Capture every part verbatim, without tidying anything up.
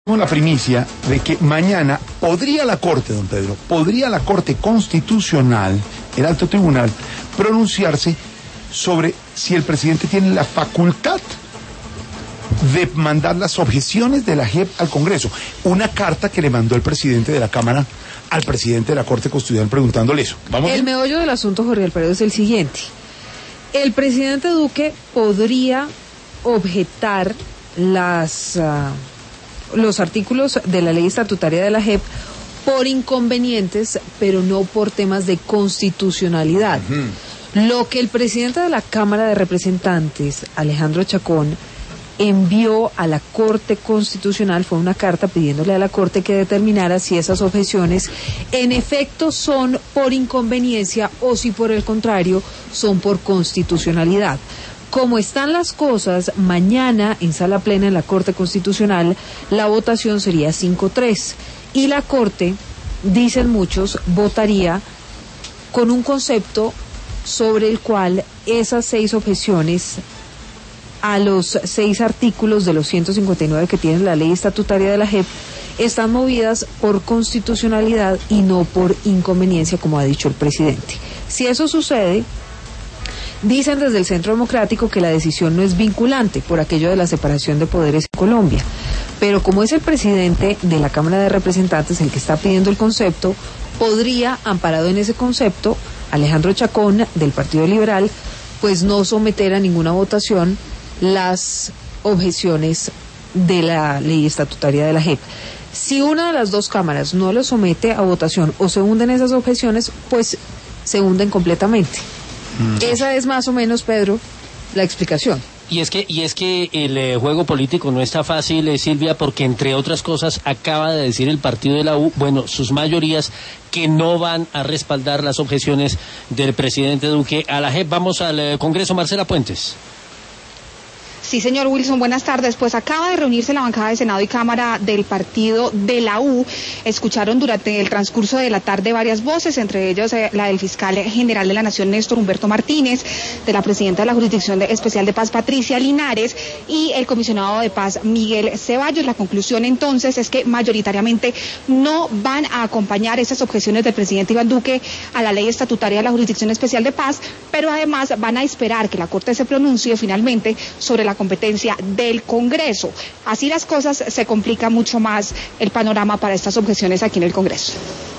La primicia de que mañana podría la Corte, don Pedro, podría la Corte Constitucional, el alto tribunal, pronunciarse sobre si el presidente tiene la facultad de mandar las objeciones de la J E P al Congreso. Una carta que le mandó el presidente de la Cámara al presidente de la Corte Constitucional preguntándole eso. ¿Vamos el bien? meollo del asunto, Jorge Alfredo, es el siguiente. El presidente Duque podría objetar las... Uh, los artículos de la ley estatutaria de la J E P por inconvenientes, pero no por temas de constitucionalidad. Uh-huh. Lo que el presidente de la Cámara de Representantes, Alejandro Chacón, envió a la Corte Constitucional fue una carta pidiéndole a la Corte que determinara si esas objeciones en efecto son por inconveniencia o si por el contrario son por constitucionalidad. Como están las cosas, mañana en sala plena en la Corte Constitucional la votación sería cinco tres y la Corte, dicen muchos, votaría con un concepto sobre el cual esas seis objeciones a los seis artículos de los ciento cincuenta y nueve que tiene la ley estatutaria de la J E P están movidas por constitucionalidad y no por inconveniencia, como ha dicho el presidente. Si eso sucede, dicen desde el Centro Democrático que la decisión no es vinculante por aquello de la separación de poderes en Colombia. Pero como es el presidente de la Cámara de Representantes el que está pidiendo el concepto, podría, amparado en ese concepto, Alejandro Chacón, del Partido Liberal, pues no someter a ninguna votación las objeciones de la ley estatutaria de la J E P. Si una de las dos cámaras no lo somete a votación o se hunden esas objeciones, pues se hunden completamente. Esa es más o menos, Pedro, la explicación. Y es que y es que el eh, juego político no está fácil, eh, Silvia, porque entre otras cosas acaba de decir el partido de la U, bueno, sus mayorías, que no van a respaldar las objeciones del presidente Duque a la J E P. Vamos al eh, Congreso, Marcela Puentes. Sí, señor Wilson, buenas tardes. Pues acaba de reunirse la bancada de Senado y Cámara del partido de la U. Escucharon durante el transcurso de la tarde varias voces, entre ellas eh, la del fiscal general de la Nación, Néstor Humberto Martínez, de la presidenta de la Jurisdicción de, Especial de Paz, Patricia Linares, y el comisionado de Paz, Miguel Ceballos. La conclusión entonces es que mayoritariamente no van a acompañar esas objeciones del presidente Iván Duque a la ley estatutaria de la Jurisdicción Especial de Paz, pero además van a esperar que la Corte se pronuncie finalmente sobre la competencia del Congreso. Así las cosas, se complica mucho más el panorama para estas objeciones aquí en el Congreso.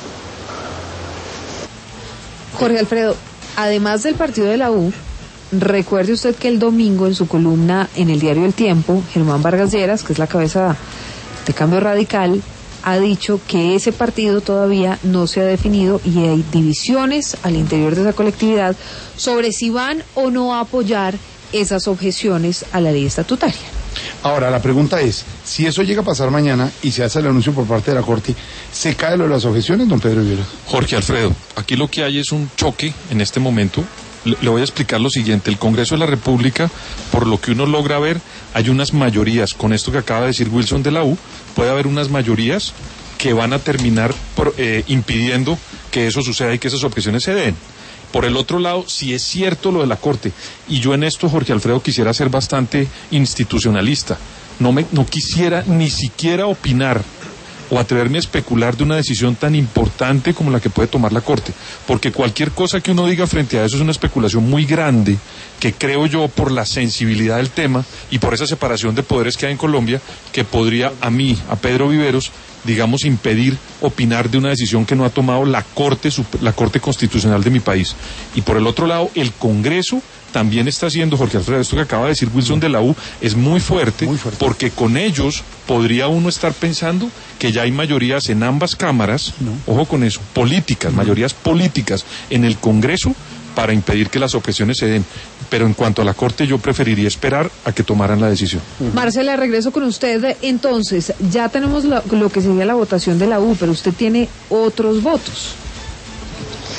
Jorge Alfredo, además del partido de la U, recuerde usted que el domingo en su columna en el diario El Tiempo, Germán Vargas Lleras, que es la cabeza de Cambio Radical, ha dicho que ese partido todavía no se ha definido y hay divisiones al interior de esa colectividad sobre si van o no a apoyar esas objeciones a la ley estatutaria. Ahora, la pregunta es, si eso llega a pasar mañana y se hace el anuncio por parte de la Corte, ¿se cae lo de las objeciones, don Pedro Viveros? Jorge Alfredo, aquí lo que hay es un choque en este momento. Le, le voy a explicar lo siguiente. El Congreso de la República, por lo que uno logra ver, hay unas mayorías. Con esto que acaba de decir Wilson de la U, puede haber unas mayorías que van a terminar por, eh, impidiendo que eso suceda y que esas objeciones se den. Por el otro lado, si es cierto lo de la Corte, y yo en esto, Jorge Alfredo, quisiera ser bastante institucionalista, no, me, no quisiera ni siquiera opinar o atreverme a especular de una decisión tan importante como la que puede tomar la Corte, porque cualquier cosa que uno diga frente a eso es una especulación muy grande, que creo yo, por la sensibilidad del tema y por esa separación de poderes que hay en Colombia, que podría a mí, a Pedro Viveros, digamos, impedir opinar de una decisión que no ha tomado la Corte, la Corte Constitucional de mi país. Y por el otro lado, el Congreso también está haciendo, Jorge Alfredo, esto que acaba de decir Wilson de la U es muy fuerte, muy fuerte, porque con ellos podría uno estar pensando que ya hay mayorías en ambas cámaras, no. Ojo con eso, políticas, no. mayorías políticas en el Congreso para impedir que las objeciones se den. Pero en cuanto a la Corte, yo preferiría esperar a que tomaran la decisión. Uh-huh. Marcela, regreso con usted. Entonces, ya tenemos lo, lo que sería la votación de la U, pero usted tiene otros votos.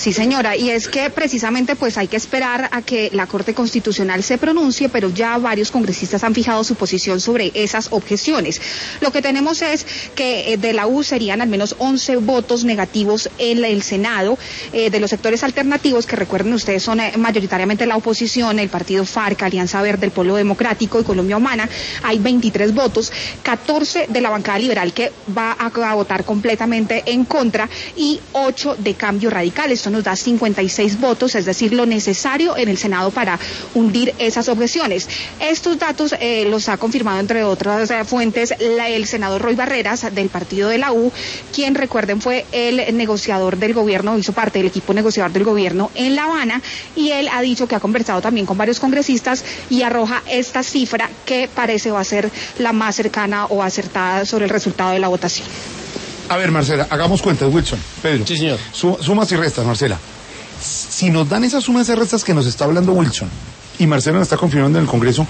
Sí, señora, y es que precisamente pues hay que esperar a que la Corte Constitucional se pronuncie, pero ya varios congresistas han fijado su posición sobre esas objeciones. Lo que tenemos es que eh, de la U serían al menos once votos negativos en el Senado, eh, de los sectores alternativos, que recuerden ustedes son eh, mayoritariamente la oposición, el partido FARC, Alianza Verde, el Pueblo Democrático y Colombia Humana, hay veintitrés votos, catorce de la bancada liberal que va a, a votar completamente en contra y ocho de Cambio Radical. Esto nos da cincuenta y seis votos, es decir, lo necesario en el Senado para hundir esas objeciones. Estos datos eh, los ha confirmado, entre otras eh, fuentes, la, el senador Roy Barreras del partido de la U, quien, recuerden, fue el negociador del gobierno, hizo parte del equipo negociador del gobierno en La Habana, y él ha dicho que ha conversado también con varios congresistas y arroja esta cifra que parece va a ser la más cercana o acertada sobre el resultado de la votación. A ver, Marcela, hagamos cuentas, Wilson, Pedro. Sí, señor. Su- sumas y restas, Marcela. Si nos dan esas sumas y restas que nos está hablando Wilson, y Marcela nos está confirmando en el Congreso,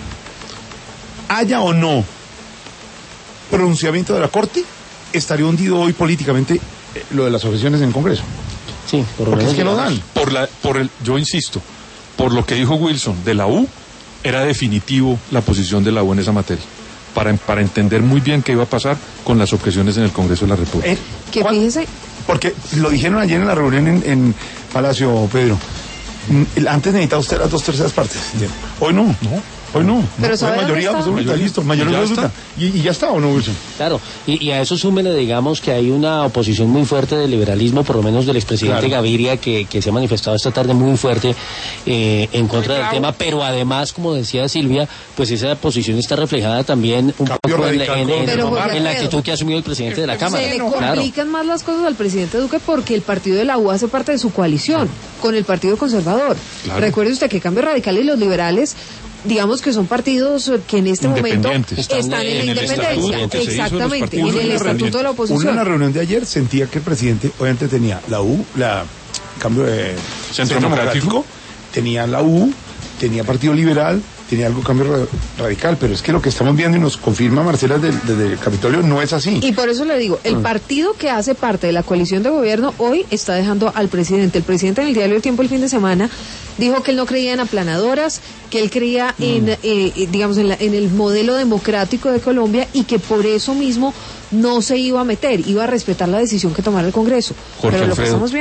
haya o no pronunciamiento de la Corte, estaría hundido hoy políticamente eh, lo de las objeciones en el Congreso. Sí, por lo Porque menos es que lo digamos. dan. Por la, por el, yo insisto, por lo que dijo Wilson de la U, era definitivo la posición de la U en esa materia, para, para entender muy bien qué iba a pasar con las objeciones en el Congreso de la República. Eh, Que ¿cuál- fíjese, Porque lo dijeron ayer en la reunión en, en Palacio, Pedro. Mm, Antes necesitaba usted las dos terceras partes. Hoy no. No. Hoy no. Pero no. ¿sabe Hoy mayoría dónde está? absoluta, listo. Mayoría ¿Y ya absoluta. ¿Y, y ya está o no, Wilson? Claro, y, y a eso súmele, digamos, que hay una oposición muy fuerte del liberalismo, por lo menos del expresidente Claro. Gaviria, que, que se ha manifestado esta tarde muy fuerte eh, en contra del tema, pero además, como decía Silvia, pues esa posición está reflejada también un Cambio poco en, la- radical en- con en- Pero, Jorge en la Alfredo, actitud que ha asumido el presidente de la Cámara. se le Claro. complican más las cosas al presidente Duque porque el partido de la U hace parte de su coalición con el Partido Conservador. Claro. Recuerde usted que Cambio Radical y los liberales, digamos que son partidos que en este momento Independientes. están, Están en en la el independencia. estatuto que se hizo de los Exactamente, partidos en el independientes. estatuto de la Uno en la oposición. reunión de ayer sentía que el presidente, obviamente, tenía la U, la cambio de Centro Democrático. tenía la U, tenía Partido Liberal, tenía algo cambio ra- radical, pero es que lo que estamos viendo y nos confirma Marcela desde, desde el Capitolio no es así. Y por eso le digo, el partido que hace parte de la coalición de gobierno hoy está dejando al presidente. El presidente en el diario El Tiempo el fin de semana dijo que él no creía en aplanadoras, que él creía en, eh, eh, digamos, en, la- en el modelo democrático de Colombia y que por eso mismo no se iba a meter, iba a respetar la decisión que tomara el Congreso. Jorge Pero lo que Alfredo. estamos viendo